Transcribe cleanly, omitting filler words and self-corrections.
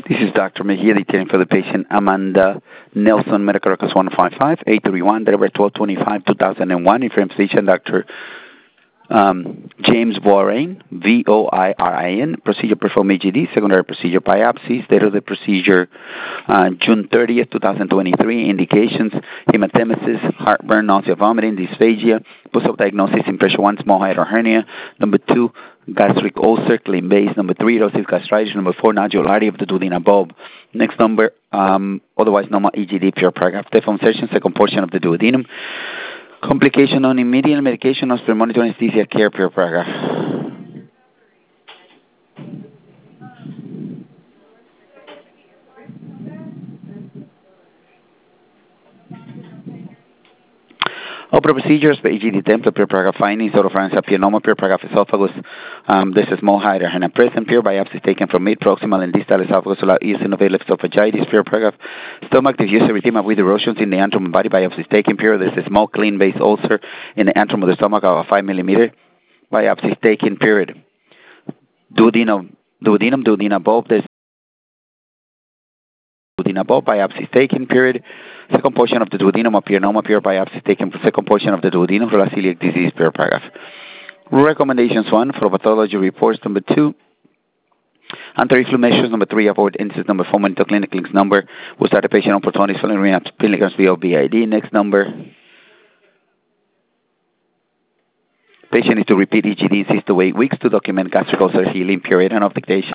This is Dr. Mejia detailing for the patient Amanda Nelson, medical records 155-831, deliver 12/25/2001. Information Dr. James Voirin, Voirin, procedure performed EGD, secondary procedure biopsies, date of the procedure June 30th, 2023, indications, hematemesis, heartburn, nausea, vomiting, dysphagia, post-op diagnosis, impression 1, small hiatal hernia, number 2, gastric ulcer, clean base, number 3, erosive gastritis, number 4, nodularity of the duodenal bulb. Next number, otherwise normal EGD, pure paragraph, deform session, second portion of the duodenum. Complication on immediate medication, hospital monitor, anesthesia, care, pure paragraph. Opera procedures, the EGD template, pure paragraph findings, oropharynx papilloma, pure paragraph esophagus. This is small hiatal hernia present, pure biopsy taken from mid, proximal, and distal esophagus without using of esophagitis, pure paragraph. Stomach diffuse erythema with erosions in the antrum and body biopsy taken, pure. This is small clean base ulcer in the antrum of the stomach of a 5 millimeter. Biopsy taken, period. Duodenum, duodenal bulb. This duodenal bulb biopsy taken, period. Second portion of the duodenum of pyeloma, pure biopsy taken. Second portion of the duodenum for celiac disease, pure paragraph. Recommendations 1 for pathology reports. Number 2, anti-reflux measures. Number 3, avoid incidence. Number 4, monitor clinic links. Number, we'll start the patient on Protonix following relapse, pilgrims VOBID. Next number, patient is to repeat EGD in 6 to 8 weeks to document gastric ulcer healing, period, and of dictation.